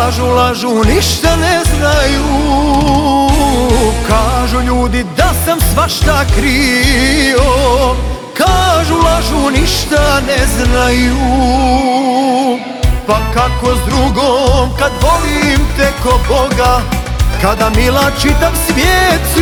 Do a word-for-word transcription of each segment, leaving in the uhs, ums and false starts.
Kažu, lažu, ništa ne znaju. Kažu ljudi da sam svašta krio. Kažu, lažu, ništa ne znaju. Pa kako s drugom kad volim te ko Boga, kada mila čitav svijet si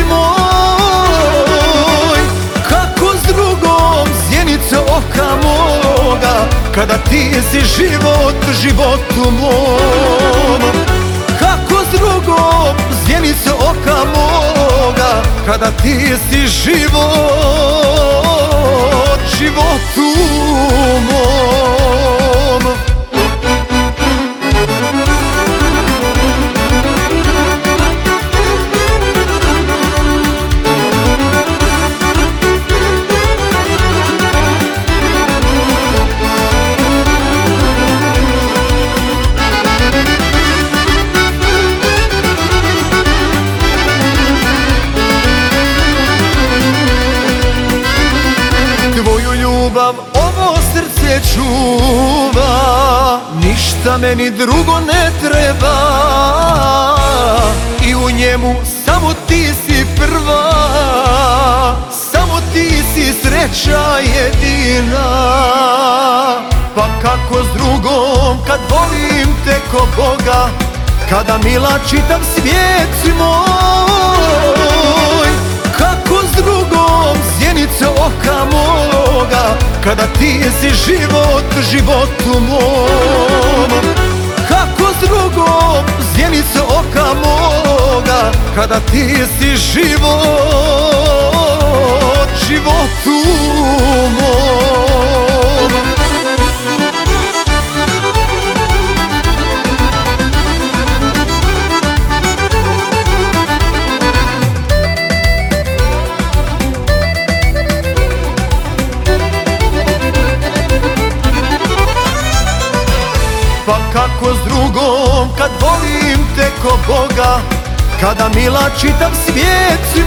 moj. Kako s drugom zjenice oka moga, kada ti si život životu mom. Kako s drugom zjenice oka moga, kada ti si život životu mom. Tvoju ljubav ovo srce čuva, ništa meni drugo ne treba. I u njemu samo ti si prva, samo ti si sreća jedina. Pa kako s drugom kad volim te ko Boga, kada mila čitav svijet si moj. Kako s drugom zjenice oka moga, kada ti si život životu mom. Kako s drugom zjenice oka moga, kada ti si život životu mom. Pa kako s drugom kad volim te ko Boga, kada mila čitav svijet si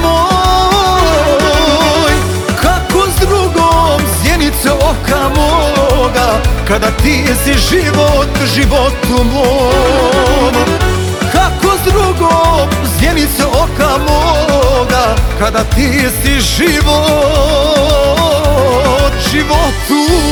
moj. Kako s drugom zjenice oka moga, kada ti si život životu mom. Kako s drugom zjenice oka moga, kada ti si život životu